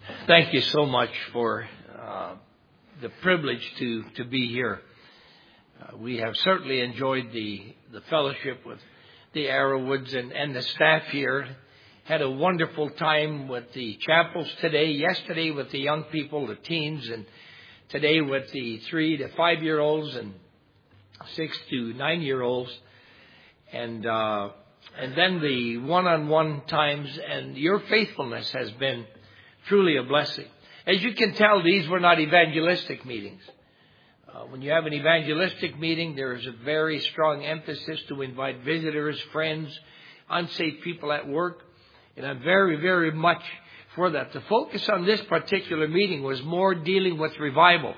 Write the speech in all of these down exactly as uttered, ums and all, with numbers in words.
Thank you so much for uh, the privilege to, to be here. Uh, we have certainly enjoyed the, the fellowship with the Arrowwoods and, and the staff here. Had a wonderful time with the chapels today, yesterday with the young people, the teens, and today with the three to five-year-olds and six to nine-year-olds. And uh, and then the one-on-one times, and your faithfulness has been truly a blessing. As you can tell, these were not evangelistic meetings. Uh, when you have an evangelistic meeting, there is a very strong emphasis to invite visitors, friends, unsafe people at work. And I'm very, very much for that. The focus on this particular meeting was more dealing with revival.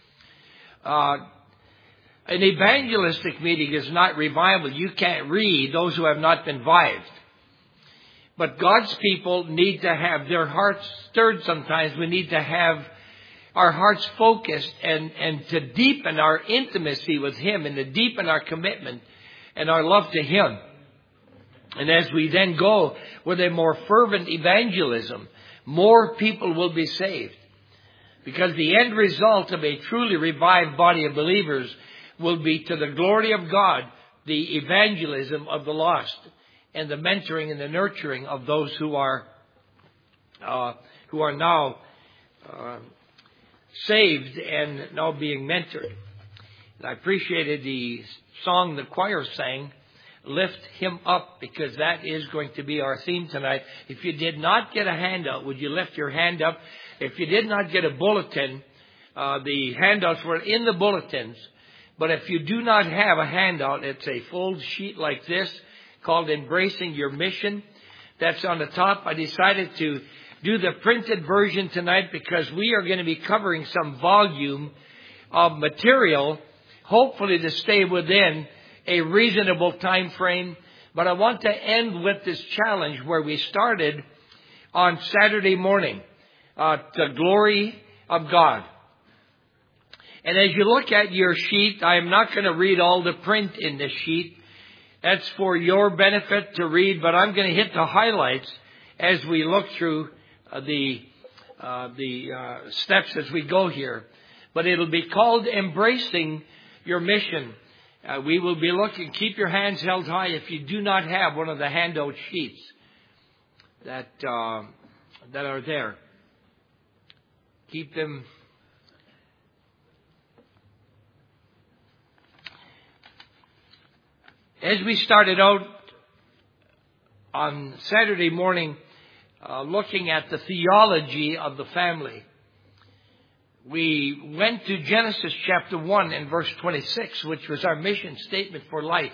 Uh, an evangelistic meeting is not revival. You can't read those who have not been revived. But God's people need to have their hearts stirred sometimes. We need to have our hearts focused and, and to deepen our intimacy with Him and to deepen our commitment and our love to Him. And as we then go with a more fervent evangelism, more people will be saved. Because the end result of a truly revived body of believers will be, to the glory of God, the evangelism of the lost and the mentoring and the nurturing of those who are uh, who are now uh, saved and now being mentored. And I appreciated the song the choir sang, Lift Him Up, because that is going to be our theme tonight. If you did not get a handout, would you lift your hand up? If you did not get a bulletin, uh, the handouts were in the bulletins. But if you do not have a handout, it's a full sheet like this called Embracing Your Mission. That's on the top. I decided to do the printed version tonight because we are going to be covering some volume of material, hopefully to stay within a reasonable time frame. But I want to end with this challenge where we started on Saturday morning, uh, the glory of God. And as you look at your sheet, I am not going to read all the print in this sheet. That's for your benefit to read, but I'm going to hit the highlights as we look through uh, the uh, the uh, steps as we go here. But it'll be called Embracing Your Mission. Uh, we will be looking, keep your hands held high if you do not have one of the handout sheets that uh, that are there. Keep them. As we started out on Saturday morning, uh, looking at the theology of the family, we went to Genesis chapter one and verse twenty-six, which was our mission statement for life.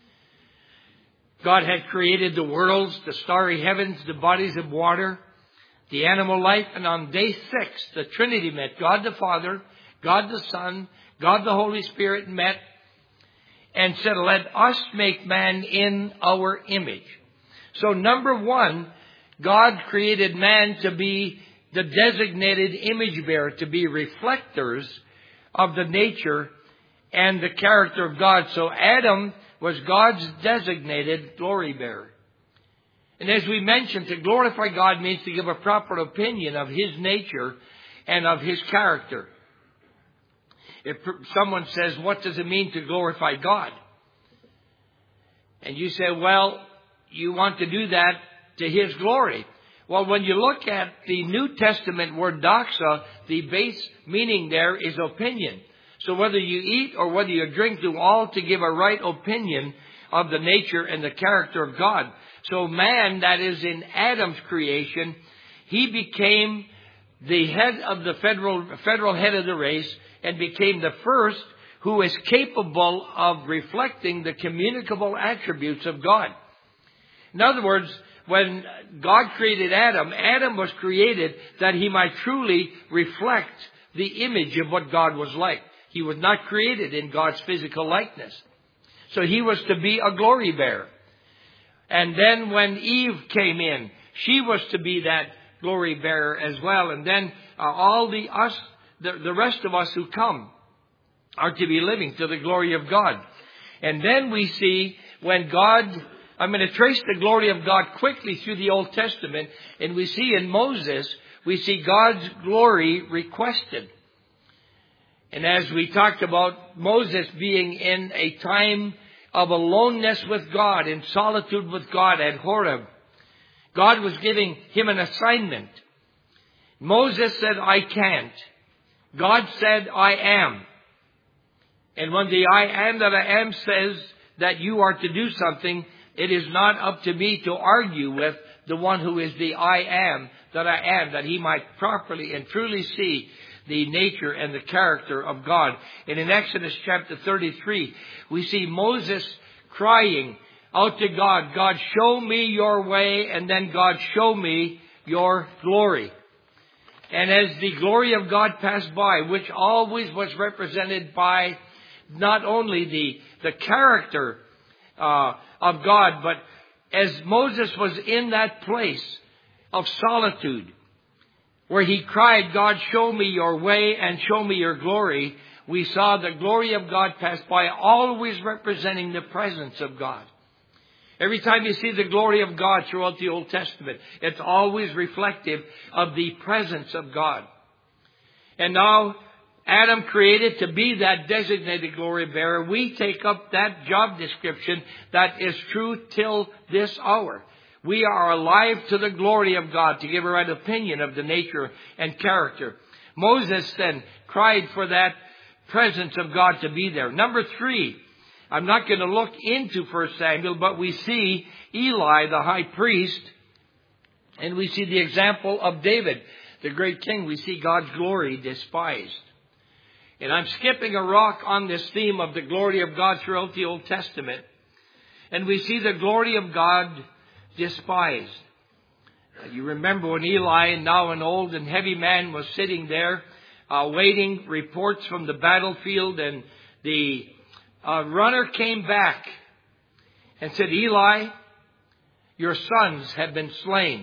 God had created the worlds, the starry heavens, the bodies of water, the animal life, and on day six, the Trinity met. God the Father, God the Son, God the Holy Spirit met and said, let us make man in our image. So number one, God created man to be the designated image bearer, to be reflectors of the nature and the character of God. So Adam was God's designated glory bearer. And as we mentioned, to glorify God means to give a proper opinion of His nature and of His character. If someone says, what does it mean to glorify God? And you say, well, you want to do that to His glory. Well, when you look at the New Testament word doxa, the base meaning there is opinion. So whether you eat or whether you drink, do all to give a right opinion of the nature and the character of God. So man, that is in Adam's creation, he became the head of the federal, federal head of the race and became the first who is capable of reflecting the communicable attributes of God. In other words, when God created Adam, Adam was created that he might truly reflect the image of what God was like. He was not created in God's physical likeness. So he was to be a glory bearer. And then when Eve came in, she was to be that glory bearer as well. And then uh, all the us, the, the rest of us who come are to be living to the glory of God. And then we see when God, I'm going to trace the glory of God quickly through the Old Testament, and we see in Moses we see God's glory requested. And as we talked about Moses being in a time of aloneness with God, in solitude with God at Horeb, God was giving him an assignment. Moses said, I can't. God said, I am. And when the I am that I am says that you are to do something, it is not up to me to argue with the one who is the I am that I am, that he might properly and truly see the nature and the character of God. And in Exodus chapter thirty-three, we see Moses crying out to God, God, show me your way, and then God, show me your glory. And as the glory of God passed by, which always was represented by not only the, the character uh, of God, but as Moses was in that place of solitude, where he cried, God, show me your way and show me your glory, we saw the glory of God pass by, always representing the presence of God. Every time you see the glory of God throughout the Old Testament, it's always reflective of the presence of God. And now, Adam created to be that designated glory bearer. We take up that job description that is true till this hour. We are alive to the glory of God, to give a right opinion of the nature and character. Moses then cried for that presence of God to be there. Number three, I'm not going to look into First Samuel, but we see Eli, the high priest, and we see the example of David, the great king. We see God's glory despised. And I'm skipping a rock on this theme of the glory of God throughout the Old Testament. And we see the glory of God despised. You remember when Eli, now an old and heavy man, was sitting there uh, waiting reports from the battlefield, and the uh, runner came back and said, Eli, your sons have been slain.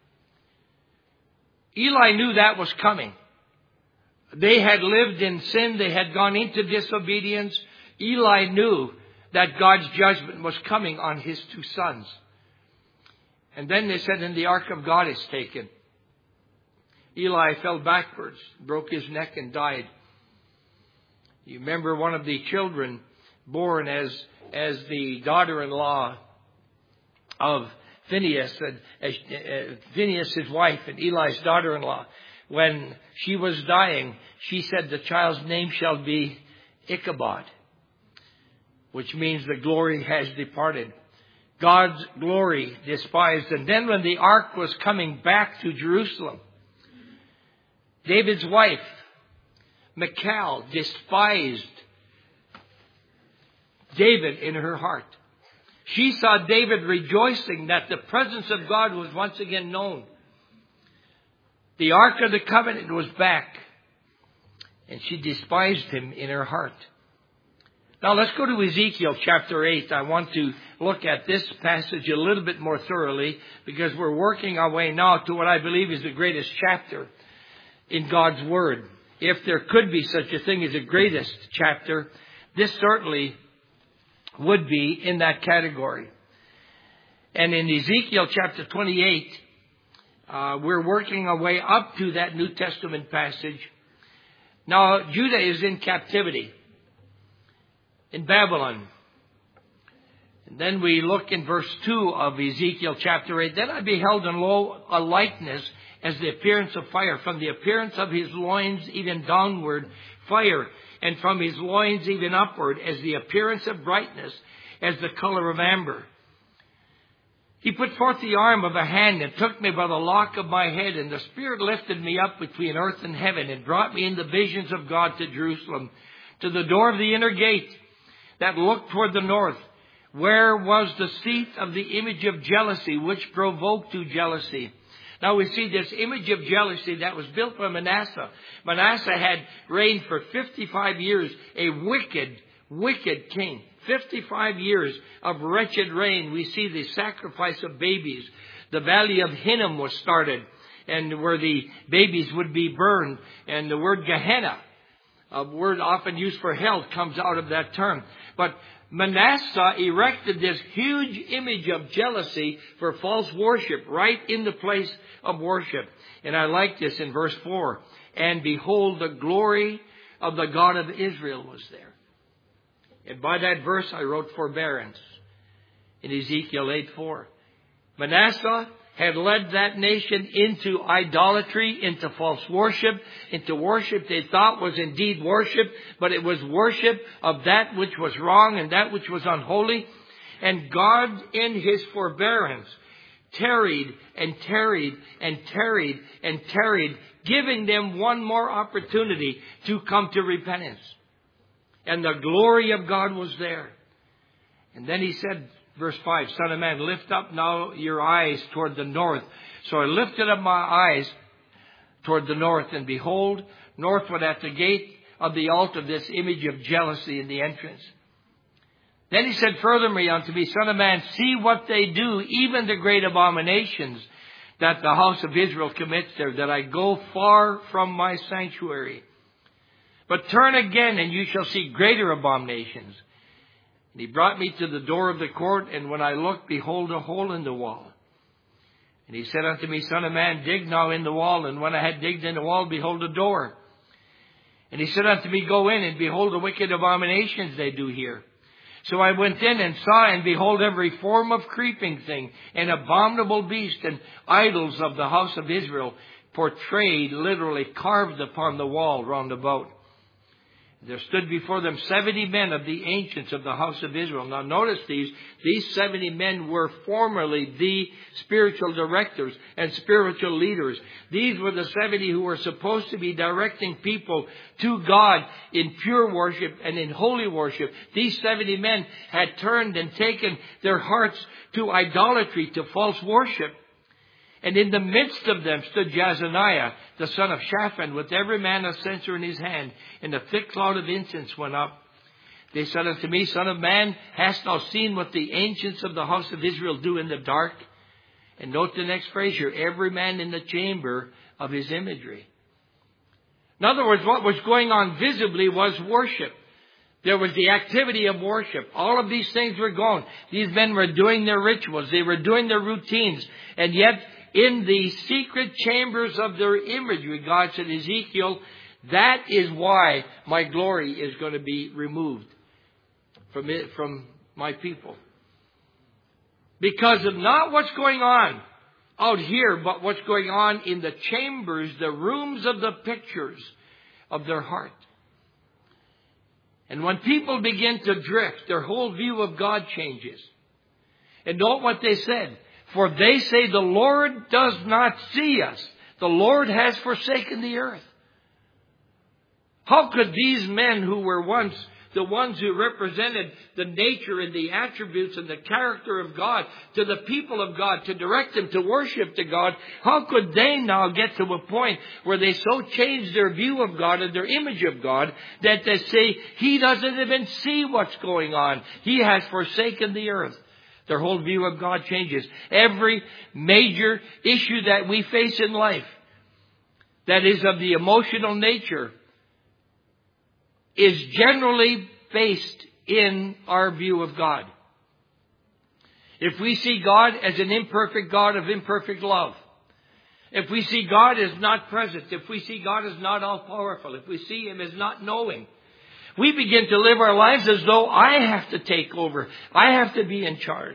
Eli knew that was coming. They had lived in sin. They had gone into disobedience. Eli knew that God's judgment was coming on his two sons. And then they said, and the ark of God is taken. Eli fell backwards, broke his neck, and died. You remember one of the children born as, as the daughter-in-law of Phinehas, and, uh, Phinehas, his wife, and Eli's daughter-in-law. When she was dying, she said, the child's name shall be Ichabod, which means the glory has departed. God's glory despised. And then when the ark was coming back to Jerusalem, David's wife, Michal, despised David in her heart. She saw David rejoicing that the presence of God was once again known. The Ark of the Covenant was back, and she despised him in her heart. Now let's go to Ezekiel chapter eight. I want to look at this passage a little bit more thoroughly, because we're working our way now to what I believe is the greatest chapter in God's Word. If there could be such a thing as a greatest chapter, this certainly would be in that category. And in Ezekiel chapter twenty-eight, uh, we're working our way up to that New Testament passage. Now, Judah is in captivity in Babylon. And then we look in verse two of Ezekiel chapter eight. Then I beheld in lo a likeness as the appearance of fire, from the appearance of his loins even downward, fire, and from his loins even upward, as the appearance of brightness, as the color of amber. He put forth the arm of a hand and took me by the lock of my head, and the Spirit lifted me up between earth and heaven and brought me in the visions of God to Jerusalem, to the door of the inner gate that looked toward the north, where was the seat of the image of jealousy, which provoked to jealousy. Now we see this image of jealousy that was built by Manasseh. Manasseh had reigned for fifty-five years, a wicked, wicked king. fifty-five years of wretched reign. We see the sacrifice of babies. The valley of Hinnom was started, and where the babies would be burned. And the word Gehenna, a word often used for hell, comes out of that term. But Manasseh erected this huge image of jealousy for false worship right in the place of worship. And I like this in verse four. And behold, the glory of the God of Israel was there. And by that verse I wrote forbearance in Ezekiel eight four. Manasseh had led that nation into idolatry, into false worship, into worship they thought was indeed worship, but it was worship of that which was wrong and that which was unholy. And God, in His forbearance, tarried and tarried and tarried and tarried, giving them one more opportunity to come to repentance. And the glory of God was there. And then He said, verse five, Son of man, lift up now your eyes toward the north. So I lifted up my eyes toward the north, and behold, northward at the gate of the altar, this image of jealousy in the entrance. Then He said furthermore unto me, Son of man, see what they do, even the great abominations that the house of Israel commits there, that I go far from my sanctuary. But turn again, and you shall see greater abominations. And He brought me to the door of the court, and when I looked, behold, a hole in the wall. And He said unto me, Son of man, dig now in the wall. And when I had digged in the wall, behold, a door. And He said unto me, Go in, and behold, the wicked abominations they do here. So I went in and saw, and behold, every form of creeping thing, and abominable beast, and idols of the house of Israel, portrayed, literally carved upon the wall round about. There stood before them seventy men of the ancients of the house of Israel. Now notice these. These seventy men were formerly the spiritual directors and spiritual leaders. These were the seventy who were supposed to be directing people to God in pure worship and in holy worship. These seventy men had turned and taken their hearts to idolatry, to false worship. And in the midst of them stood Jazaniah, the son of Shaphan, with every man a censer in his hand, and a thick cloud of incense went up. They said unto me, Son of man, hast thou seen what the ancients of the house of Israel do in the dark? And note the next phrase here, every man in the chamber of his imagery. In other words, what was going on visibly was worship. There was the activity of worship. All of these things were going. These men were doing their rituals. They were doing their routines. And yet, in the secret chambers of their imagery, God said, Ezekiel, that is why my glory is going to be removed from it, from my people. Because of not what's going on out here, but what's going on in the chambers, the rooms of the pictures of their heart. And when people begin to drift, their whole view of God changes. And note what they said. For they say the Lord does not see us. The Lord has forsaken the earth. How could these men who were once the ones who represented the nature and the attributes and the character of God to the people of God, to direct them to worship to God, how could they now get to a point where they so change their view of God and their image of God that they say He doesn't even see what's going on. He has forsaken the earth. Their whole view of God changes. Every major issue that we face in life that is of the emotional nature is generally based in our view of God. If we see God as an imperfect God of imperfect love, if we see God as not present, if we see God as not all-powerful, if we see Him as not knowing, we begin to live our lives as though I have to take over. I have to be in charge.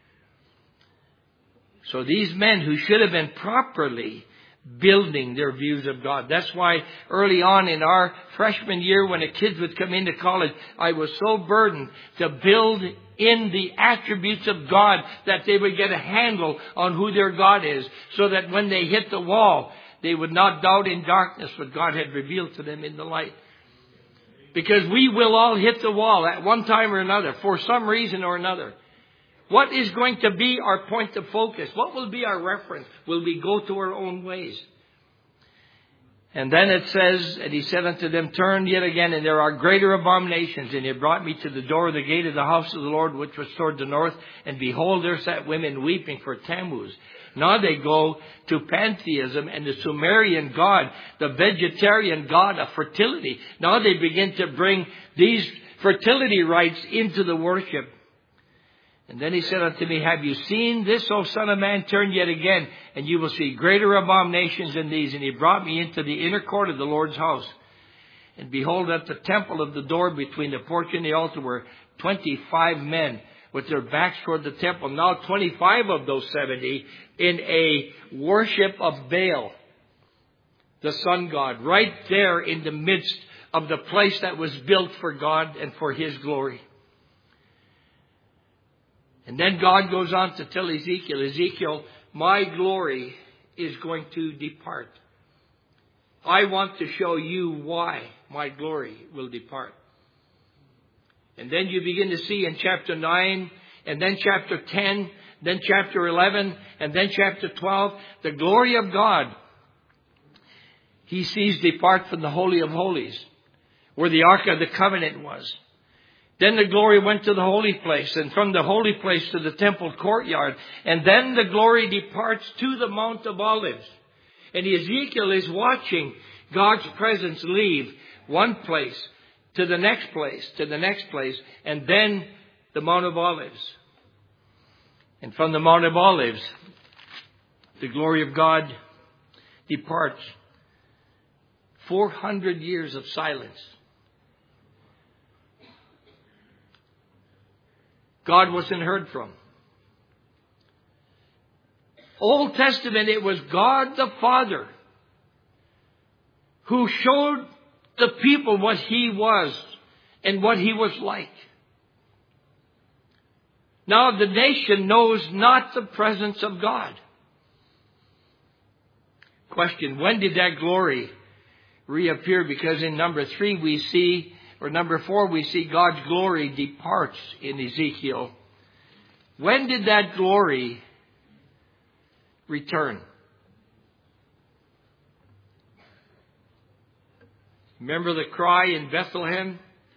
So these men who should have been properly building their views of God. That's why early on in our freshman year, when the kids would come into college, I was so burdened to build in the attributes of God that they would get a handle on who their God is, so that when they hit the wall, they would not doubt in darkness what God had revealed to them in the light. Because we will all hit the wall at one time or another, for some reason or another. What is going to be our point of focus? What will be our reference? Will we go to our own ways? And then it says, and He said unto them, Turn yet again, and there are greater abominations. And He brought me to the door of the gate of the house of the Lord, which was toward the north. And behold, there sat women weeping for Tammuz. Now they go to pantheism and the Sumerian god, the vegetarian god of fertility. Now they begin to bring these fertility rites into the worship. And then he said unto me, have you seen this, O son of man? Turn yet again, and you will see greater abominations than these. And he brought me into the inner court of the Lord's house. And behold, at the temple of the door between the porch and the altar were twenty-five men with their backs toward the temple. Now twenty-five of those seventy in a worship of Baal, the sun god, right there in the midst of the place that was built for God and for His glory. And then God goes on to tell Ezekiel, Ezekiel, my glory is going to depart. I want to show you why my glory will depart. And then you begin to see in chapter nine, and then chapter ten, then chapter eleven, and then chapter twelve, the glory of God He sees depart from the Holy of Holies, where the Ark of the Covenant was. Then the glory went to the holy place, and from the holy place to the temple courtyard. And then the glory departs to the Mount of Olives. And Ezekiel is watching God's presence leave one place to the next place, to the next place, and then the Mount of Olives. And from the Mount of Olives, the glory of God departs. Four hundred years of silence. God wasn't heard from. Old Testament, it was God the Father who showed the people what He was and what He was like. Now the nation knows not the presence of God. Question, when did that glory reappear? Because in number three we see, or number four we see God's glory departs in Ezekiel. When did that glory return? Remember the cry in Bethlehem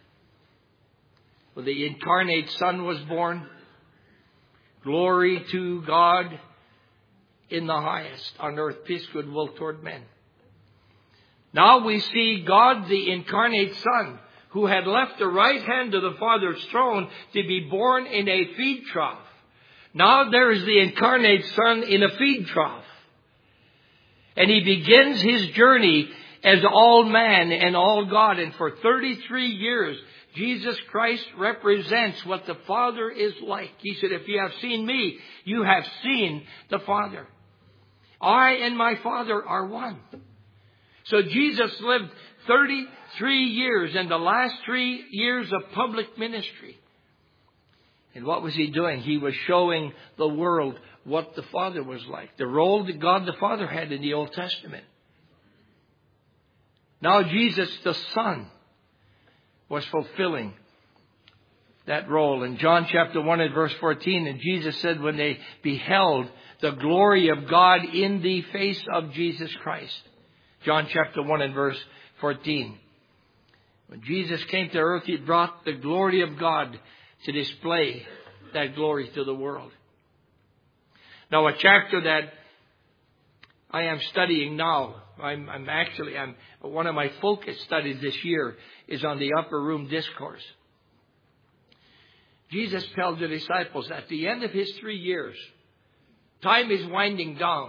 when the incarnate Son was born? Glory to God in the highest, on earth peace, goodwill toward men. Now we see God, the incarnate Son, who had left the right hand of the Father's throne to be born in a feed trough. Now there is the incarnate Son in a feed trough. And He begins His journey as all man and all God. And for thirty-three years, Jesus Christ represents what the Father is like. He said, if you have seen me, you have seen the Father. I and my Father are one. So Jesus lived thirty-three years, and the last three years of public ministry. And what was He doing? He was showing the world what the Father was like. The role that God the Father had in the Old Testament. Now Jesus the Son was fulfilling that role. In John chapter one and verse fourteen, and Jesus said when they beheld the glory of God in the face of Jesus Christ. John chapter one and verse fourteen. When Jesus came to earth, He brought the glory of God to display that glory to the world. Now, a chapter that I am studying now, I'm, I'm actually, I'm, one of my focus studies this year is on the upper room discourse. Jesus tells the disciples at the end of His three years, time is winding down.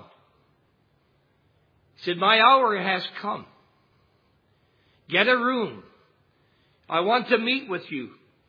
He said, my hour has come. Get a room. I want to meet with you.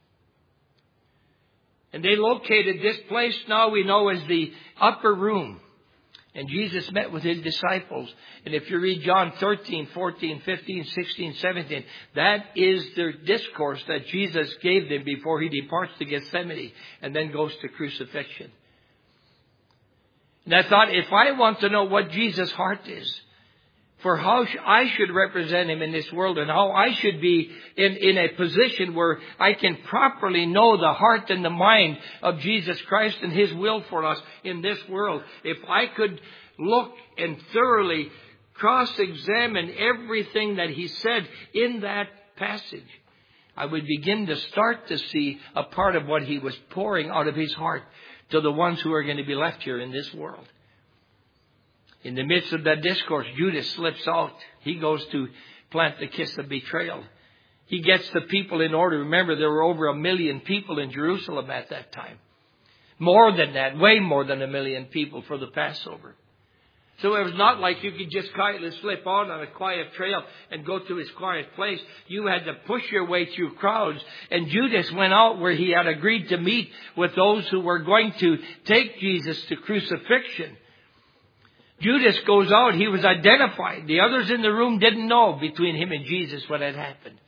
And they located this place now we know as the upper room. And Jesus met with His disciples. And if you read John thirteen, fourteen, fifteen, sixteen, seventeen, that is the discourse that Jesus gave them before He departs to Gethsemane and then goes to crucifixion. And I thought, if I want to know what Jesus' heart is, for how I should represent Him in this world and how I should be in, in a position where I can properly know the heart and the mind of Jesus Christ and His will for us in this world. If I could look and thoroughly cross-examine everything that He said in that passage, I would begin to start to see a part of what He was pouring out of His heart to the ones who are going to be left here in this world. In the midst of that discourse, Judas slips out. He goes to plant the kiss of betrayal. He gets the people in order. Remember, there were over a million people in Jerusalem at that time. More than that, way more than a million people for the Passover. So it was not like you could just quietly slip on on a quiet trail and go to his quiet place. You had to push your way through crowds. And Judas went out where he had agreed to meet with those who were going to take Jesus to crucifixion. Judas goes out. He was identified. The others in the room didn't know between him and Jesus what had happened.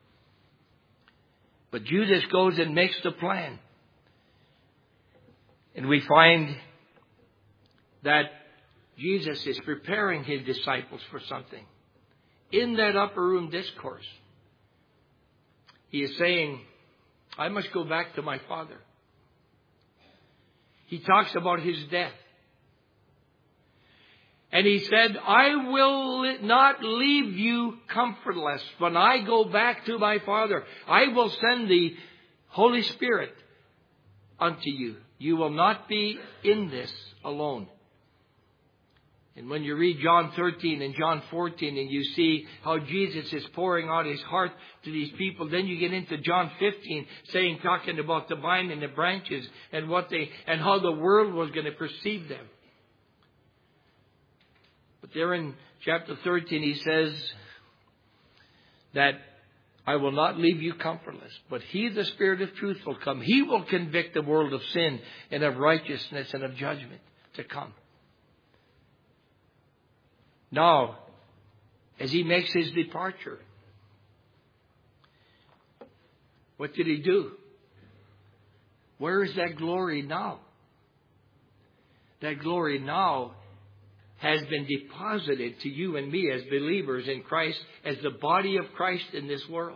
But Judas goes and makes the plan. And we find that Jesus is preparing his disciples for something. In that upper room discourse, he is saying, I must go back to my Father. He talks about his death. And he said, I will not leave you comfortless. When I go back to my Father, I will send the Holy Spirit unto you. You will not be in this alone. And when you read John thirteen and John fourteen and you see how Jesus is pouring out his heart to these people, then you get into John fifteen, saying, talking about the vine and the branches and what they, and how the world was going to perceive them. But there in chapter thirteen, he says that I will not leave you comfortless, but he, the Spirit of truth, will come. He will convict the world of sin and of righteousness and of judgment to come. Now, as he makes his departure, what did he do? Where is that glory now? That glory now has been deposited to you and me as believers in Christ, as the body of Christ in this world.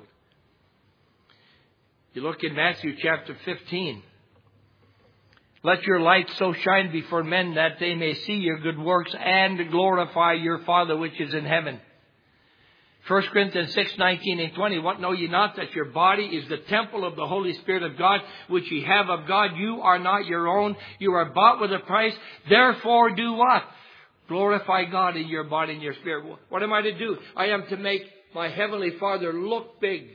You look in Matthew chapter fifteen. Let your light so shine before men that they may see your good works and glorify your Father which is in heaven. First Corinthians six, nineteen and twenty. What know ye not, that your body is the temple of the Holy Spirit of God, which ye have of God? You are not your own. You are bought with a price. Therefore do what? Glorify God in your body and your spirit. What am I to do? I am to make my Heavenly Father look big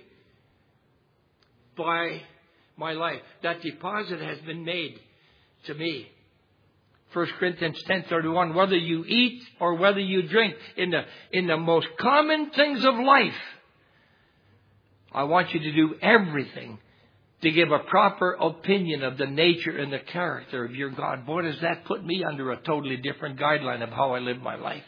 by my life. That deposit has been made to me. First Corinthians ten thirty-one. Whether you eat or whether you drink, in the in the most common things of life, I want you to do everything to give a proper opinion of the nature and the character of your God. Boy, does that put me under a totally different guideline of how I live my life.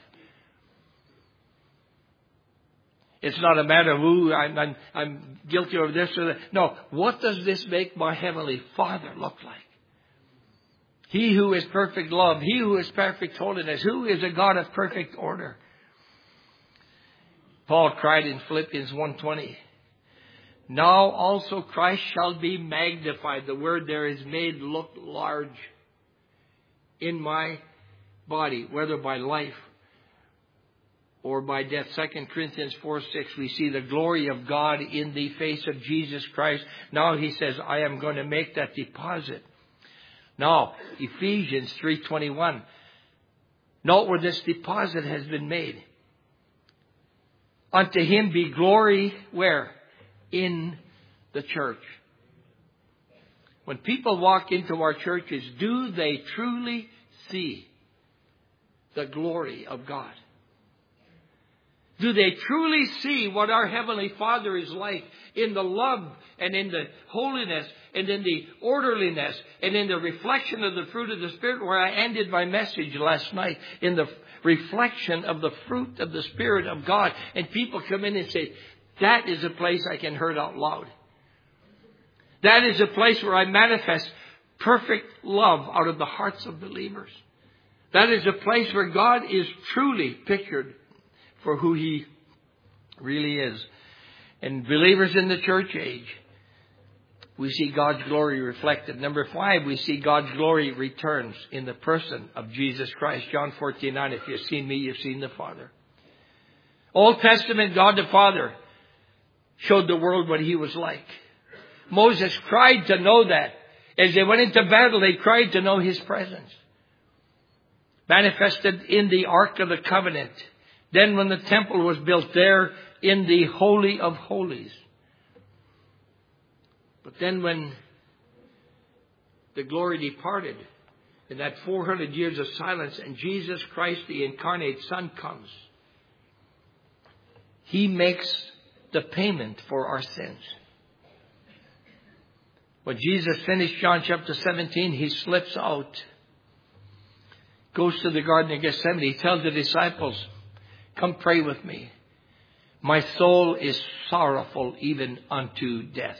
It's not a matter of, ooh, I'm, I'm, I'm guilty of this or that. No, what does this make my Heavenly Father look like? He who is perfect love, he who is perfect holiness, who is a God of perfect order. Paul cried in Philippians one twenty, now also Christ shall be magnified. The word there is made look large in my body, whether by life or by death. Second Corinthians four six, we see the glory of God in the face of Jesus Christ. Now he says, I am going to make that deposit. Now, Ephesians three twenty-one. Note where this deposit has been made. Unto him be glory, where? In the church. When people walk into our churches, do they truly see the glory of God? Do they truly see what our Heavenly Father is like in the love and in the holiness and in the orderliness and in the reflection of the fruit of the Spirit, where I ended my message last night, in the reflection of the fruit of the Spirit of God? And people come in and say, that is a place I can hear out loud. That is a place where I manifest perfect love out of the hearts of believers. That is a place where God is truly pictured for who He really is. And believers in the church age, we see God's glory reflected. Number five, we see God's glory returns in the person of Jesus Christ. John fourteen nine, if you've seen me, you've seen the Father. Old Testament, God the Father showed the world what He was like. Moses cried to know that. As they went into battle, they cried to know His presence. Manifested in the Ark of the Covenant. Then when the temple was built there in the Holy of Holies. But then when the glory departed, in that four hundred years of silence, and Jesus Christ, the incarnate Son, comes, He makes the payment for our sins. When Jesus finished John chapter seventeen, He slips out, goes to the Garden of Gethsemane. He tells the disciples, come pray with me. My soul is sorrowful even unto death.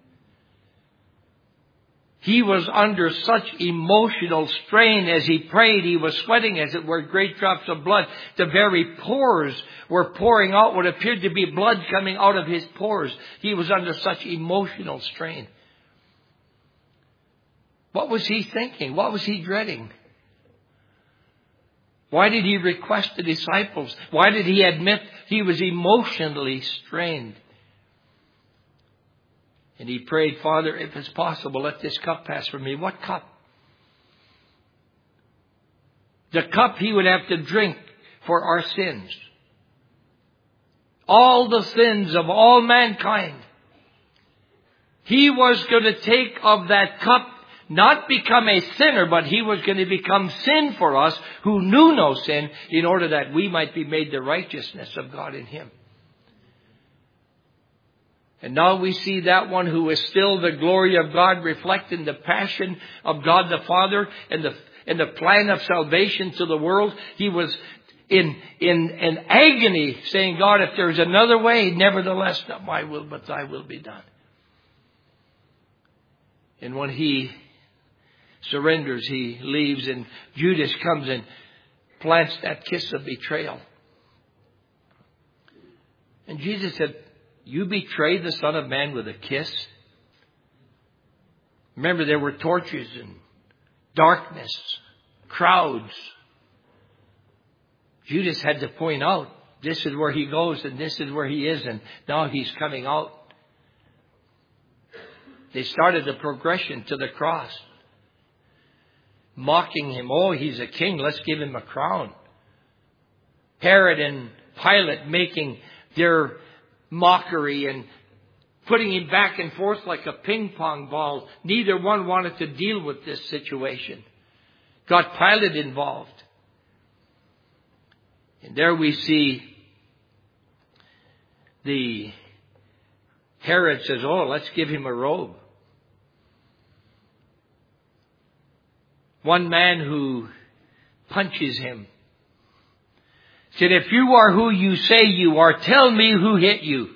He was under such emotional strain as He prayed. He was sweating, as it were, great drops of blood. The very pores were pouring out what appeared to be blood coming out of His pores. He was under such emotional strain. What was He thinking? What was He dreading? Why did He request the disciples? Why did He admit He was emotionally strained? And He prayed, Father, if it's possible, let this cup pass from me. What cup? The cup He would have to drink for our sins. All the sins of all mankind. He was going to take of that cup, not become a sinner, but He was going to become sin for us who knew no sin, in order that we might be made the righteousness of God in Him. And now we see that one who is still the glory of God, reflecting the passion of God the Father and the and the plan of salvation to the world. He was in in in agony, saying, God, if there's another way, nevertheless, not my will, but Thy will be done. And when He surrenders, He leaves, and Judas comes and plants that kiss of betrayal. And Jesus said, you betrayed the Son of Man with a kiss? Remember, there were torches and darkness, crowds. Judas had to point out, this is where He goes and this is where He is, and now He's coming out. They started the progression to the cross, mocking Him. Oh, He's a king, let's give Him a crown. Herod and Pilate making their mockery and putting Him back and forth like a ping pong ball. Neither one wanted to deal with this situation. Got Pilate involved. And there we see the Herod says, oh, let's give Him a robe. One man who punches him said, if you are who you say you are, tell me who hit you.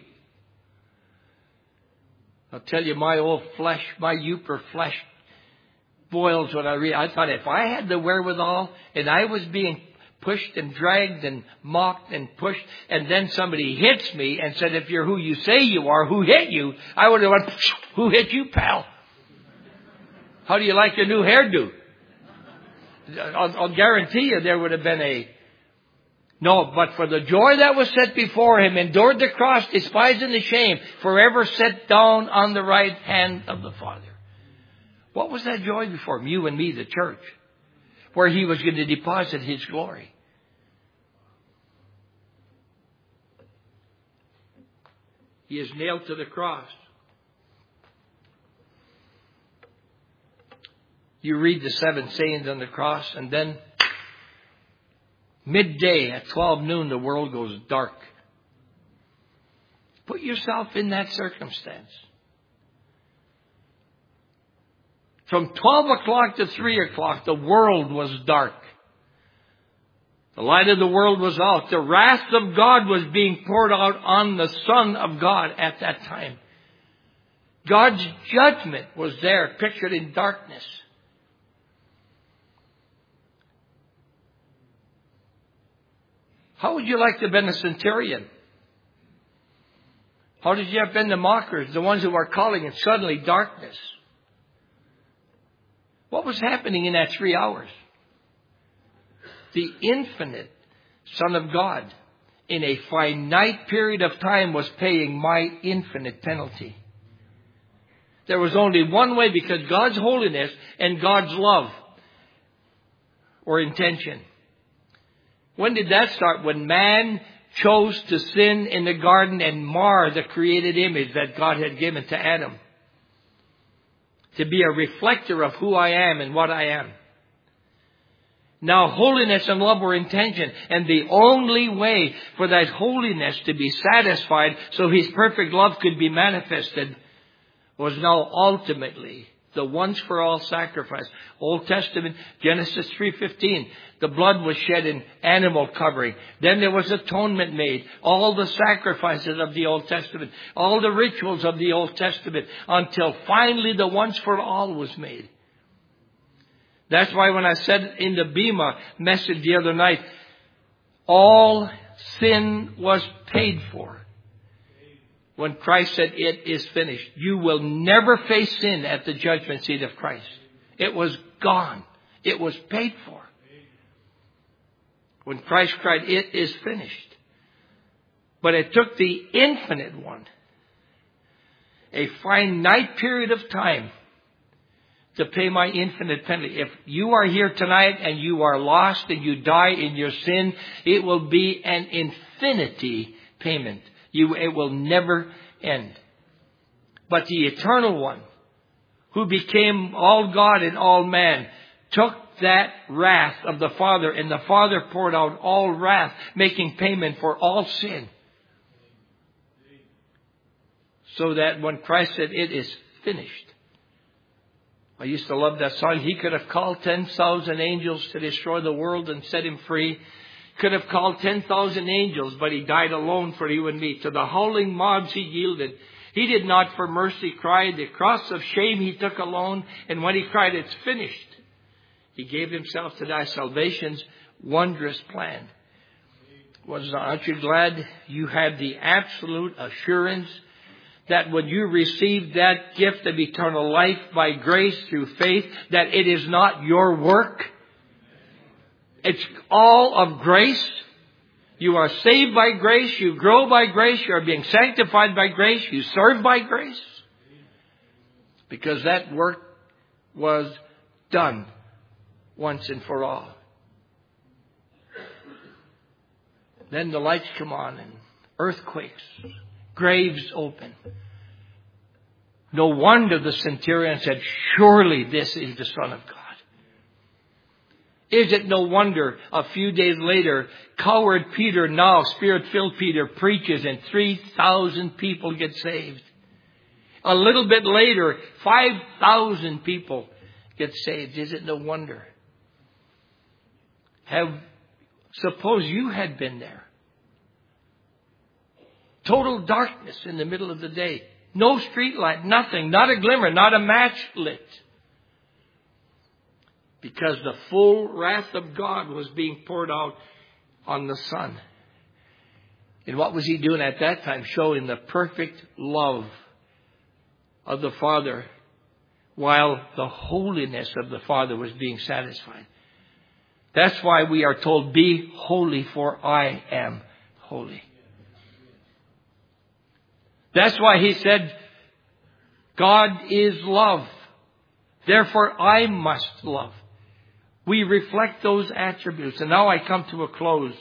I'll tell you, my old flesh, my euper flesh boils when I read. I thought, if I had the wherewithal and I was being pushed and dragged and mocked and pushed, and then somebody hits me and said, if you're who you say you are, who hit you? I would have went, who hit you, pal? How do you like your new hairdo? I'll, I'll guarantee you there would have been a No, but for the joy that was set before Him, endured the cross, despising the shame, forever set down on the right hand of the Father. What was that joy before Him? You and me, the church, where He was going to deposit His glory. He is nailed to the cross. You read the seven sayings on the cross, and then midday at twelve noon, the world goes dark. Put yourself in that circumstance. From twelve o'clock to three o'clock, the world was dark. The light of the world was out. The wrath of God was being poured out on the Son of God at that time. God's judgment was there, pictured in darkness. How would you like to have been a centurion? How did you have been the mockers, the ones who are calling, and suddenly darkness? What was happening in that three hours? The infinite Son of God, in a finite period of time, was paying my infinite penalty. There was only one way, because God's holiness and God's love or intention. When did that start? When man chose to sin in the garden and mar the created image that God had given to Adam. to be a reflector of who I am and what I am. Now, holiness and love were intention, and the only way for that holiness to be satisfied so His perfect love could be manifested was now ultimately the once-for-all sacrifice. Old Testament, Genesis three fifteen, the blood was shed in animal covering. Then there was atonement made. All the sacrifices of the Old Testament, all the rituals of the Old Testament, until finally the once-for-all was made. That's why when I said in the Bema message the other night, all sin was paid for. When Christ said, it is finished. You will never face sin at the judgment seat of Christ. It was gone. It was paid for. When Christ cried, it is finished. But it took the infinite one a finite period of time to pay my infinite penalty. If you are here tonight and you are lost and you die in your sin, it will be an infinity payment. You, it will never end. But the eternal one, who became all God and all man, took that wrath of the Father, and the Father poured out all wrath, making payment for all sin. So that when Christ said, it is finished. I used to love that song. He could have called ten thousand angels to destroy the world and set him free. Could have called ten thousand angels, but He died alone for you and me. To the howling mobs He yielded. He did not for mercy cry. The cross of shame He took alone. And when He cried, it's finished, He gave Himself to thy salvation's wondrous plan. Was, aren't you glad you had the absolute assurance that when you received that gift of eternal life by grace through faith, that it is not your work? It's all of grace. You are saved by grace. You grow by grace. You are being sanctified by grace. You serve by grace. Because that work was done once and for all. Then the lights come on and earthquakes, graves open. No wonder the centurion said, surely this is the Son of God. Is it no wonder a few days later, coward Peter, now Spirit-filled Peter, preaches and three thousand people get saved. A little bit later, five thousand people get saved. Is it no wonder? Have, suppose you had been there. Total darkness in the middle of the day. No street light, nothing, not a glimmer, not a match lit. Because the full wrath of God was being poured out on the Son. And what was He doing at that time? Showing the perfect love of the Father while the holiness of the Father was being satisfied. That's why we are told, be holy, for I am holy. That's why He said, God is love. Therefore I must love. We reflect those attributes. And now I come to a close.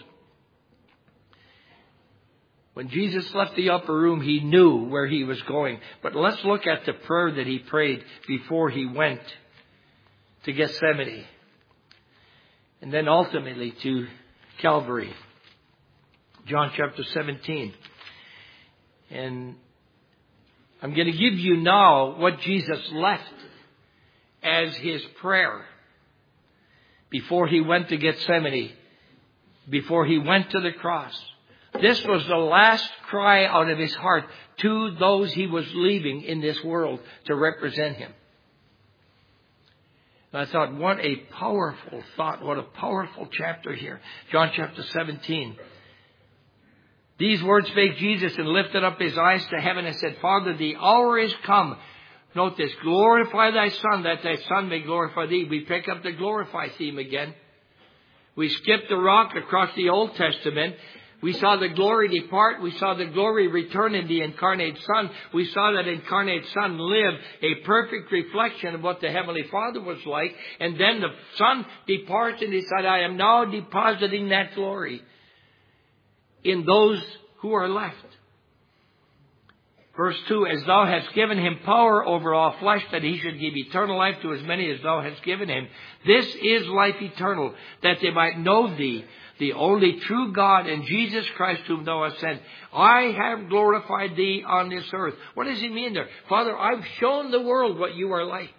When Jesus left the upper room, He knew where He was going. But let's look at the prayer that He prayed before He went to Gethsemane. And then ultimately to Calvary. John chapter seventeen. And I'm going to give you now what Jesus left as His prayer before He went to Gethsemane, before He went to the cross. This was the last cry out of His heart to those He was leaving in this world to represent Him. And I thought, what a powerful thought, what a powerful chapter here. John chapter seventeen. These words spake Jesus and lifted up His eyes to heaven and said, Father, the hour is come. Note this, glorify Thy Son, that Thy Son may glorify Thee. We pick up the glorify theme again. We skipped the rock across the Old Testament. We saw the glory depart. We saw the glory return in the incarnate Son. We saw that incarnate Son live a perfect reflection of what the Heavenly Father was like. And then the Son departs and He said, I am now depositing that glory in those who are left. Verse two, as thou hast given him power over all flesh, that he should give eternal life to as many as thou hast given him. This is life eternal, that they might know thee, the only true God, and Jesus Christ whom thou hast sent. I have glorified thee on this earth. What does he mean there? Father, I've shown the world what you are like.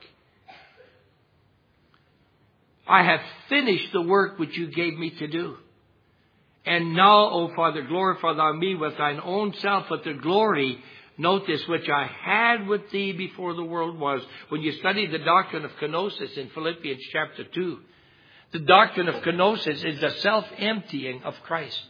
I have finished the work which you gave me to do. And now, O Father, glorify thou me with thine own self, with the glory, note this, which I had with thee before the world was. When you study the doctrine of kenosis in Philippians chapter two, the doctrine of kenosis is the self-emptying of Christ.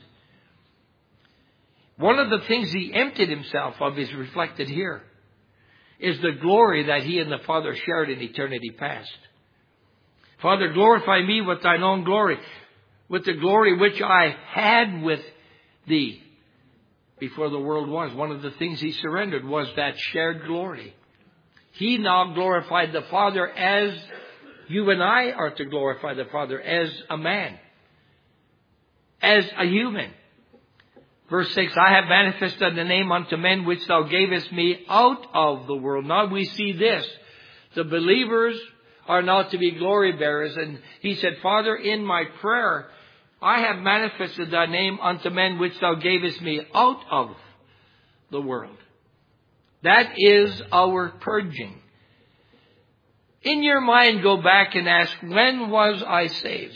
One of the things he emptied himself of is reflected here, is the glory that he and the Father shared in eternity past. Father, glorify me with thine own glory, with the glory which I had with thee before the world was. One of the things he surrendered was that shared glory. He now glorified the Father as you and I are to glorify the Father, as a man, as a human. Verse six, I have manifested the name unto men which thou gavest me out of the world. Now we see this. The believers are now to be glory bearers. And he said, Father, in my prayer, I have manifested thy name unto men which thou gavest me out of the world. That is our purging. In your mind, go back and ask, when was I saved?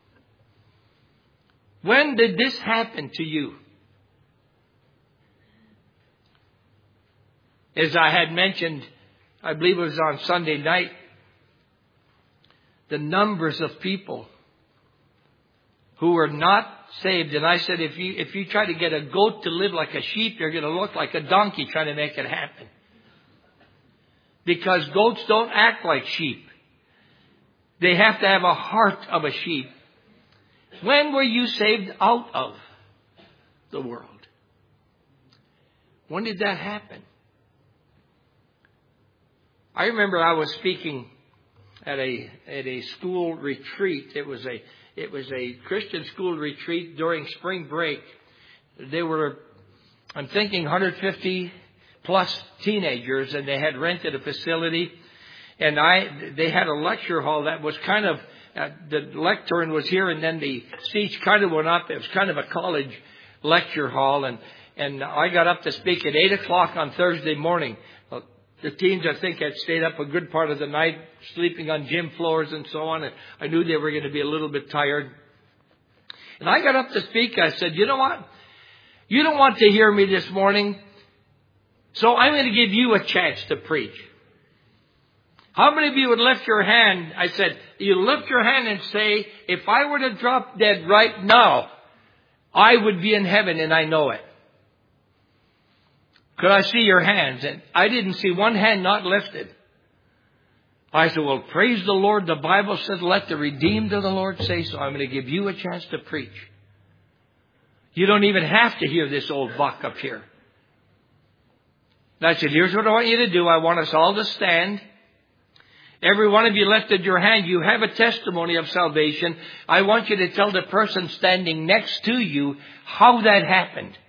When did this happen to you? As I had mentioned, I believe it was on Sunday night, the numbers of people who were not saved. And I said, if you, if you try to get a goat to live like a sheep, you're going to look like a donkey trying to make it happen. Because goats don't act like sheep. They have to have a heart of a sheep. When were you saved out of the world? When did that happen? I remember I was speaking at a at a school retreat. It was a it was a Christian school retreat during spring break. They were, I'm thinking, one hundred fifty plus teenagers, and they had rented a facility. And I they had a lecture hall that was kind of uh, the lectern was here, and then the seats kind of went up. It was kind of a college lecture hall, and and I got up to speak at eight o'clock on Thursday morning. The teens, I think, had stayed up a good part of the night, sleeping on gym floors and so on. And I knew they were going to be a little bit tired. And I got up to speak. I said, you know what? You don't want to hear me this morning, so I'm going to give you a chance to preach. How many of you would lift your hand? I said, you lift your hand and say, if I were to drop dead right now, I would be in heaven, and I know it. Could I see your hands? And I didn't see one hand not lifted. I said, well, praise the Lord. The Bible says, let the redeemed of the Lord say so. I'm going to give you a chance to preach. You don't even have to hear this old buck up here. And I said, here's what I want you to do. I want us all to stand. Every one of you lifted your hand. You have a testimony of salvation. I want you to tell the person standing next to you how that happened.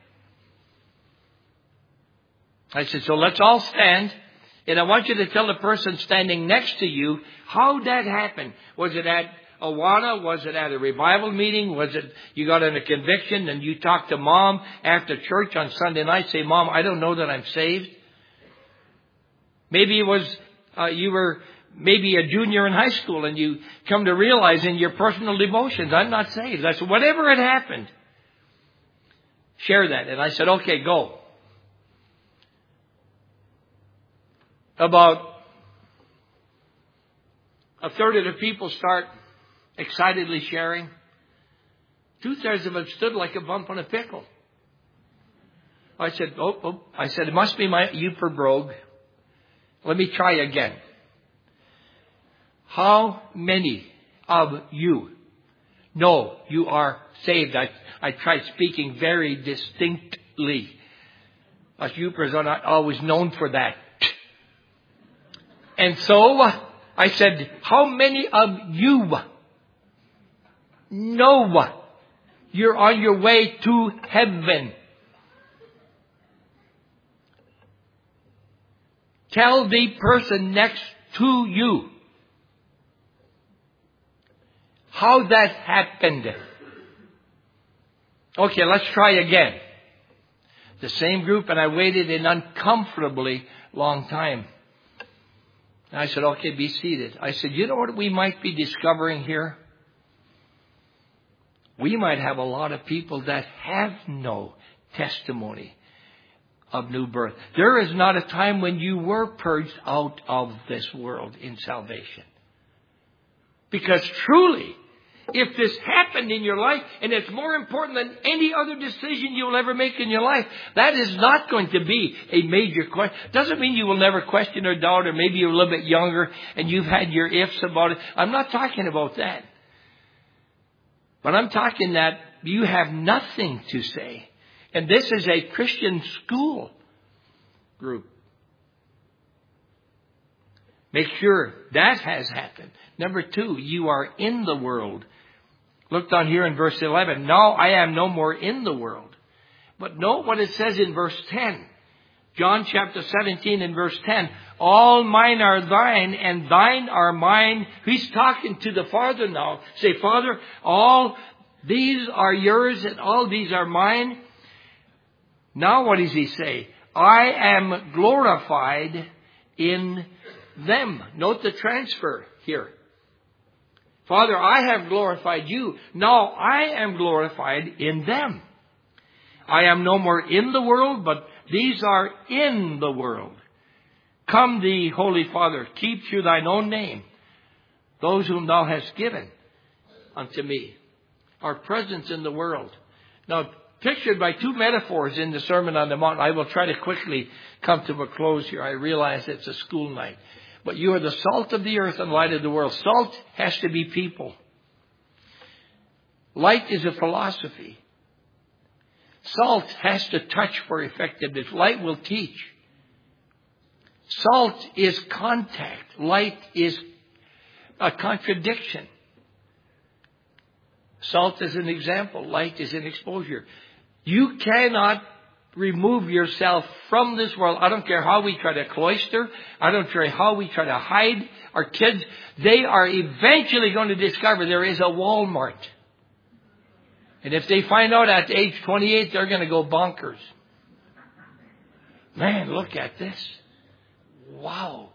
I said, so let's all stand, and I want you to tell the person standing next to you how that happened. Was it at Awana? Was it at a revival meeting? Was it you got in a conviction and you talked to Mom after church on Sunday night? Say, Mom, I don't know that I'm saved. Maybe it was uh, you were maybe a junior in high school and you come to realize in your personal devotions, I'm not saved. I said, whatever had happened, share that. And I said, okay, go. About a third of the people start excitedly sharing. Two-thirds of them stood like a bump on a pickle. I said, oh, oh. I said, it must be my Uper brogue. Let me try again. How many of you know you are saved? I, I tried speaking very distinctly. Us Upers are not always known for that. And so I said, how many of you know you're on your way to heaven? Tell the person next to you how that happened. Okay, let's try again. The same group, and I waited an uncomfortably long time. And I said, okay, be seated. I said, you know what we might be discovering here? We might have a lot of people that have no testimony of new birth. There is not a time when you were purged out of this world in salvation. Because truly, if this happened in your life, and it's more important than any other decision you will ever make in your life, that is not going to be a major question. Doesn't mean you will never question or doubt, or maybe you're a little bit younger and you've had your ifs about it. I'm not talking about that. But I'm talking that you have nothing to say. And this is a Christian school group. Make sure that has happened. Number two, you are in the world. Look down here in verse eleven. Now I am no more in the world. But note what it says in verse ten. John chapter seventeen and verse ten. All mine are thine, and thine are mine. He's talking to the Father now. Say, Father, all these are yours, and all these are mine. Now what does he say? I am glorified in them. Note the transfer here. Father, I have glorified you. Now I am glorified in them. I am no more in the world, but these are in the world. Come thee, Holy Father, keep through thine own name those whom thou hast given unto me. Our presence in the world. Now, pictured by two metaphors in the Sermon on the Mount. I will try to quickly come to a close here. I realize it's a school night. But you are the salt of the earth and light of the world. Salt has to be people. Light is a philosophy. Salt has to touch for effectiveness. Light will teach. Salt is contact. Light is a contradiction. Salt is an example. Light is an exposure. You cannot remove yourself from this world. I don't care how we try to cloister. I don't care how we try to hide our kids. They are eventually going to discover there is a Walmart. And if they find out at age twenty-eight, they're going to go bonkers. Man, look at this. Wow.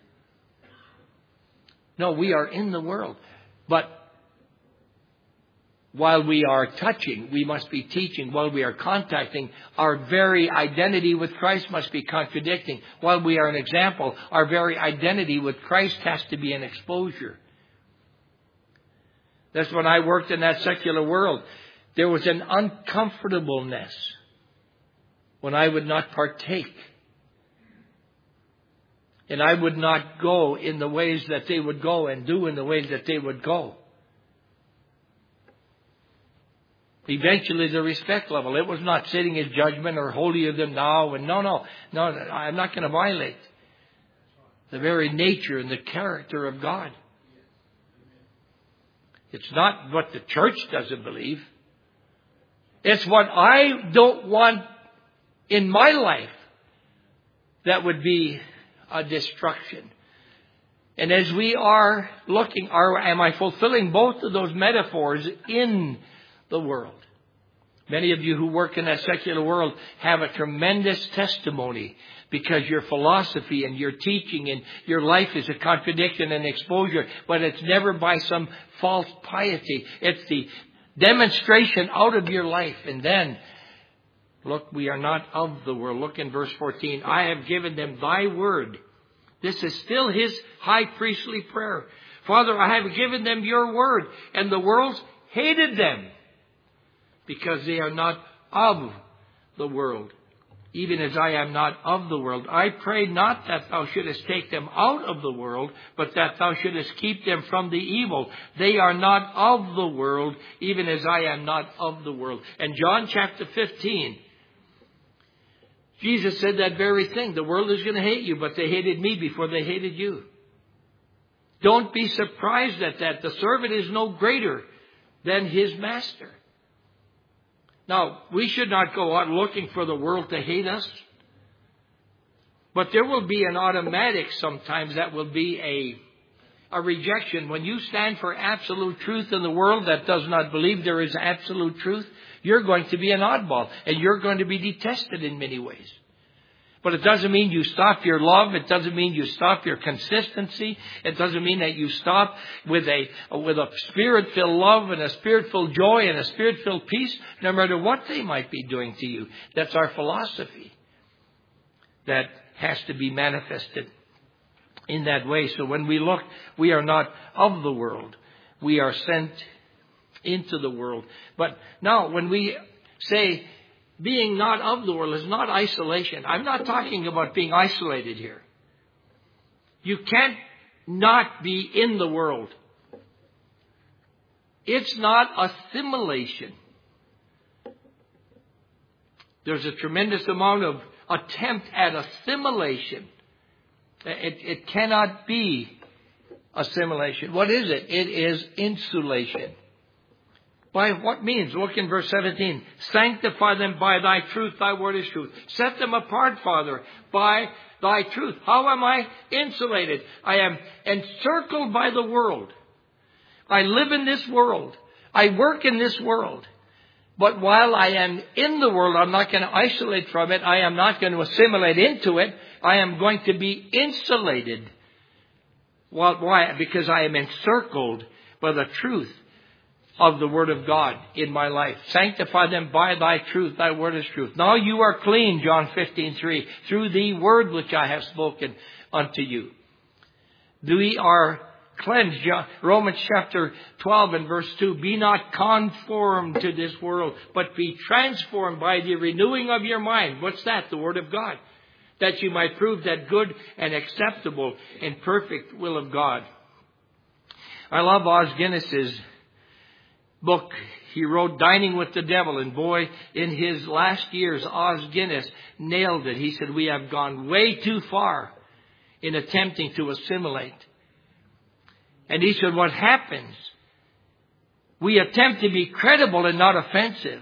No, we are in the world. But while we are touching, we must be teaching. While we are contacting, our very identity with Christ must be contradicting. While we are an example, our very identity with Christ has to be an exposure. That's when I worked in that secular world. There was an uncomfortableness when I would not partake. And I would not go in the ways that they would go and do in the ways that they would go. Eventually, the respect level. It was not sitting in judgment or holier than thou. And no, no, no, I'm not going to violate the very nature and the character of God. It's not what the church doesn't believe. It's what I don't want in my life that would be a destruction. And as we are looking, are, am I fulfilling both of those metaphors in the world? Many of you who work in that secular world have a tremendous testimony because your philosophy and your teaching and your life is a contradiction and exposure, but it's never by some false piety. It's the demonstration out of your life. And then, look, we are not of the world. Look in verse fourteen. I have given them thy word. This is still his high priestly prayer. Father, I have given them your word, and the world hated them because they are not of the world, even as I am not of the world. I pray not that thou shouldest take them out of the world, but that thou shouldest keep them from the evil. They are not of the world, even as I am not of the world. And John chapter fifteen, Jesus said that very thing. The world is going to hate you, but they hated me before they hated you. Don't be surprised at that. The servant is no greater than his master. Now, we should not go out looking for the world to hate us. But there will be an automatic sometimes that will be a, a rejection. When you stand for absolute truth in the world that does not believe there is absolute truth, you're going to be an oddball and you're going to be detested in many ways. But it doesn't mean you stop your love. It doesn't mean you stop your consistency. It doesn't mean that you stop with a with a spirit-filled love and a spirit-filled joy and a spirit-filled peace, no matter what they might be doing to you. That's our philosophy. That has to be manifested in that way. So when we look, we are not of the world. We are sent into the world. But now when we say being not of the world is not isolation. I'm not talking about being isolated here. You can't not be in the world. It's not assimilation. There's a tremendous amount of attempt at assimilation. It, it cannot be assimilation. What is it? It is insulation. By what means? Look in verse seventeen. Sanctify them by thy truth. Thy word is truth. Set them apart, Father, by thy truth. How am I insulated? I am encircled by the world. I live in this world. I work in this world. But while I am in the world, I'm not going to isolate from it. I am not going to assimilate into it. I am going to be insulated. Well, why? Because I am encircled by the truth of the Word of God in my life. Sanctify them by thy truth. Thy word is truth. Now you are clean, John fifteen three, through the word which I have spoken unto you. We are cleansed. Romans chapter twelve and verse two. Be not conformed to this world, but be transformed by the renewing of your mind. What's that? The Word of God. That you might prove that good and acceptable and perfect will of God. I love Os Guinness's book. He wrote Dining with the Devil, and boy, in his last years, Os Guinness nailed it. He said, we have gone way too far in attempting to assimilate. And he said, what happens? We attempt to be credible and not offensive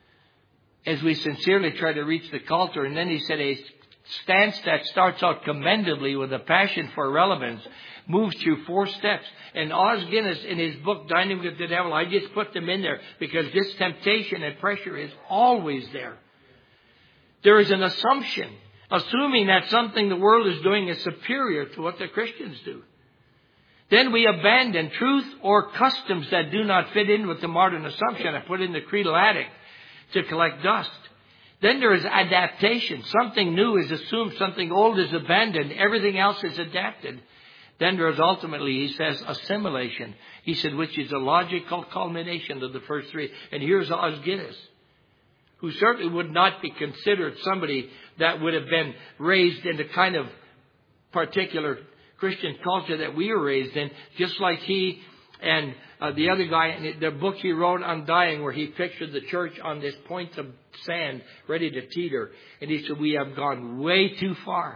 as we sincerely try to reach the culture. And then he said, a stance that starts out commendably with a passion for relevance moves through four steps. And Os Guinness, in his book, Dining with the Devil, I just put them in there because this temptation and pressure is always there. There is an assumption, assuming that something the world is doing is superior to what the Christians do. Then we abandon truth or customs that do not fit in with the modern assumption. I put in the creedal attic to collect dust. Then there is adaptation. Something new is assumed, something old is abandoned, everything else is adapted. Then there is ultimately, he says, assimilation. He said, which is a logical culmination of the first three. And here's Os Guinness, who certainly would not be considered somebody that would have been raised in the kind of particular Christian culture that we were raised in, just like he and uh, the other guy, in the book he wrote, Undying, where he pictured the church on this point of sand, ready to teeter. And he said, we have gone way too far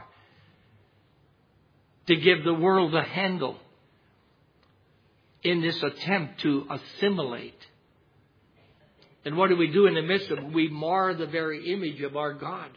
to give the world a handle in this attempt to assimilate. And what do we do in the midst of it? We mar the very image of our God.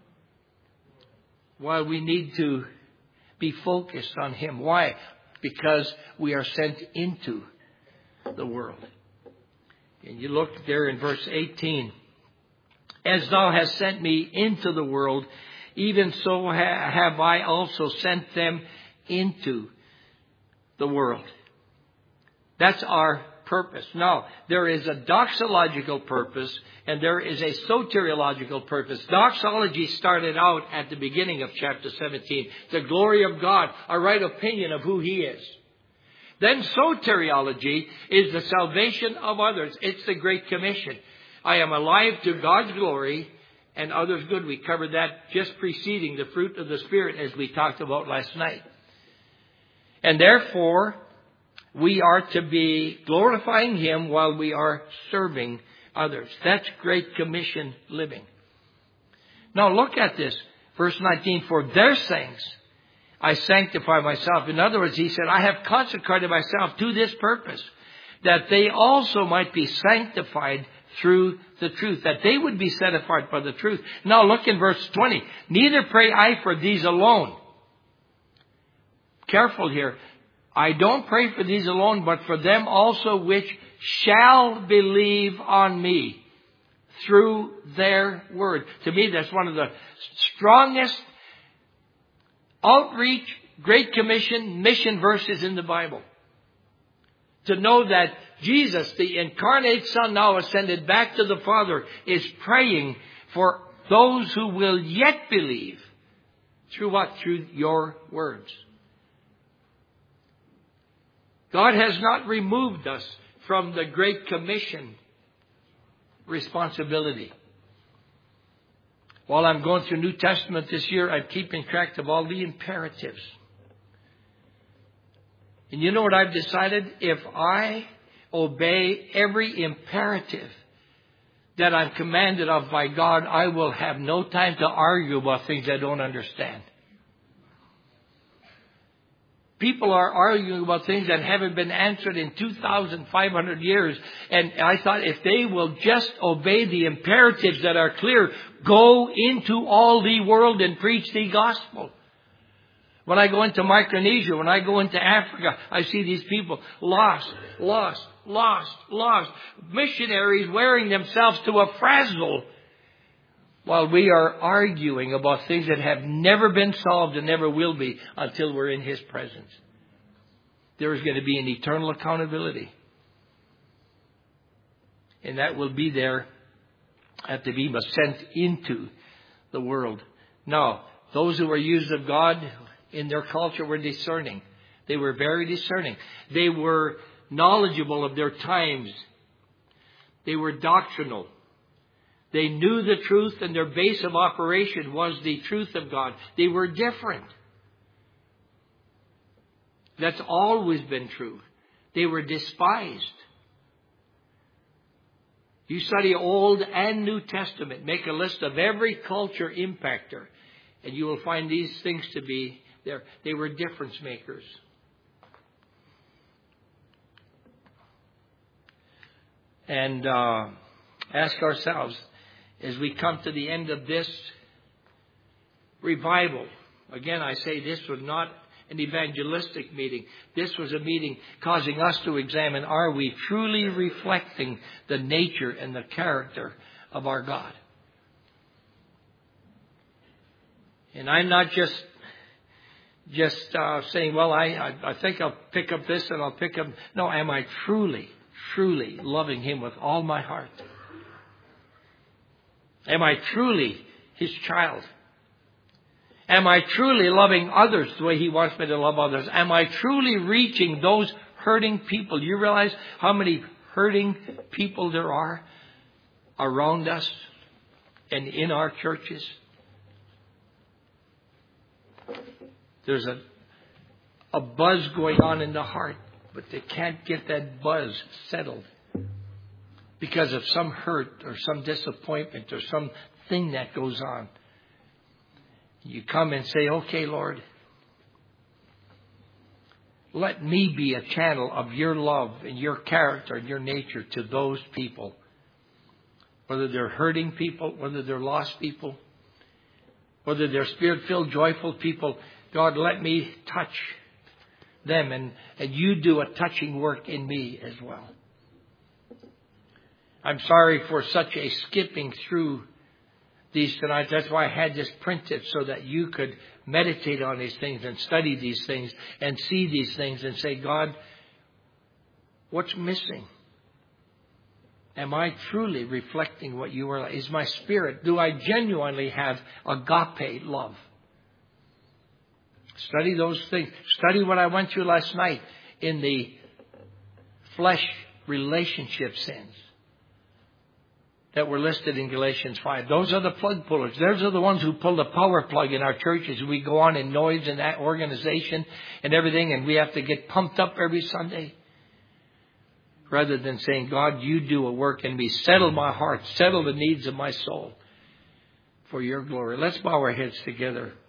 While we need to be focused on Him. Why? Because we are sent into the world. And you look there in verse eighteen. As thou hast sent me into the world, even so ha- have I also sent them into the world. That's our purpose. Now, there is a doxological purpose and there is a soteriological purpose. Doxology started out at the beginning of chapter seventeen. The glory of God, a right opinion of who He is. Then soteriology is the salvation of others. It's the Great Commission. I am alive to God's glory and others' good. We covered that just preceding the fruit of the Spirit as we talked about last night. And therefore, we are to be glorifying Him while we are serving others. That's Great Commission living. Now look at this. Verse nineteen, for their sakes I sanctify myself. In other words, He said, I have consecrated myself to this purpose, that they also might be sanctified through the truth, that they would be set apart by the truth. Now look in verse twenty. Neither pray I for these alone. Careful here. I don't pray for these alone, but for them also which shall believe on me through their word. To me, that's one of the strongest outreach, Great Commission, mission verses in the Bible. To know that Jesus, the incarnate Son, now ascended back to the Father, is praying for those who will yet believe. Through what? Through your words. God has not removed us from the Great Commission responsibility. While I'm going through New Testament this year, I'm keeping track of all the imperatives. And you know what I've decided? If I obey every imperative that I'm commanded of by God, I will have no time to argue about things I don't understand. People are arguing about things that haven't been answered in two thousand five hundred years. And I thought if they will just obey the imperatives that are clear, go into all the world and preach the gospel. When I go into Micronesia, when I go into Africa, I see these people lost, lost, lost, lost. Missionaries wearing themselves to a frazzle while we are arguing about things that have never been solved and never will be until we're in His presence. There is going to be an eternal accountability. And that will be there at the Bema, sent into the world. Now, those who were used of God in their culture were discerning. They were very discerning. They were knowledgeable of their times. They were doctrinal. They knew the truth, and their base of operation was the truth of God. They were different. That's always been true. They were despised. You study Old and New Testament, make a list of every culture impactor, and you will find these things to be there. They were difference makers. And uh, ask ourselves, as we come to the end of this revival, again I say this was not an evangelistic meeting. This was a meeting causing us to examine, are we truly reflecting the nature and the character of our God? And I'm not just just uh, saying, well, I, I, I think I'll pick up this and I'll pick up... No, am I truly, truly loving Him with all my heart? Am I truly His child? Am I truly loving others the way He wants me to love others? Am I truly reaching those hurting people? You realize how many hurting people there are around us and in our churches? There's a, a buzz going on in the heart, but they can't get that buzz settled because of some hurt or some disappointment or something that goes on. You come and say, okay, Lord, let me be a channel of your love and your character and your nature to those people. Whether they're hurting people, whether they're lost people, whether they're spirit-filled, joyful people. God, let me touch them, and, and you do a touching work in me as well. I'm sorry for such a skipping through these tonight. That's why I had this printed, so that you could meditate on these things and study these things and see these things and say, God, what's missing? Am I truly reflecting what you are like? Is my spirit, do I genuinely have agape love? Study those things. Study what I went through last night in the flesh relationship sins that were listed in Galatians five. Those are the plug pullers. Those are the ones who pull the power plug in our churches. We go on in noise and that organization and everything, and we have to get pumped up every Sunday. Rather than saying, God, you do a work in me. Settle my heart. Settle the needs of my soul for your glory. Let's bow our heads together.